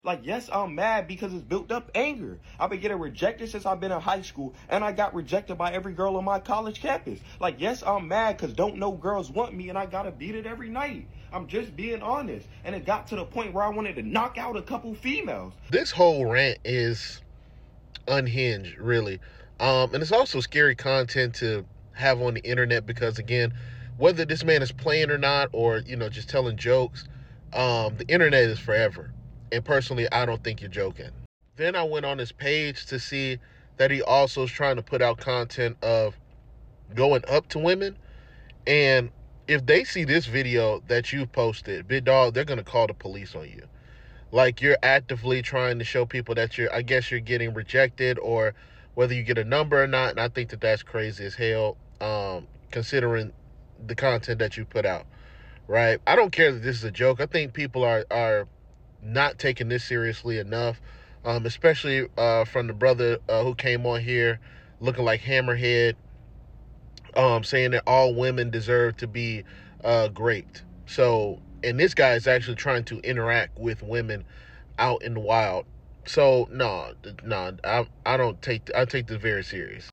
Like, yes, I'm mad because it's built up anger. I've been getting rejected since I've been in high school, and I got rejected by every girl on my college campus. Like, yes, I'm mad because don't no girls want me, and I gotta beat it every night. I'm just being honest. And it got to the point where I wanted to knock out a couple females. This whole rant is unhinged, really. And it's also scary content to have on the internet because, again, whether this man is playing or not, or, just telling jokes, the internet is forever. And personally, I don't think you're joking. Then I went on his page to see that he also is trying to put out content of going up to women. And if they see this video that you posted, big dog, they're going to call the police on you. Like, you're actively trying to show people that I guess you're getting rejected, or whether you get a number or not. And I think that that's crazy as hell, considering the content that you put out, right? I don't care that this is a joke. I think people are not taking this seriously enough, especially from the brother who came on here looking like Hammerhead, saying that all women deserve to be raped. So, and this guy is actually trying to interact with women out in the wild. So, no, I take this very serious.